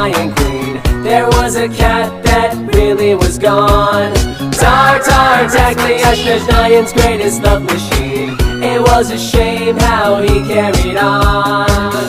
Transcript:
Nyan Queen. There was a cat that really was gone. Tar tar Tagliashnash, Nyan's greatest love machine. It was a shame how he carried on.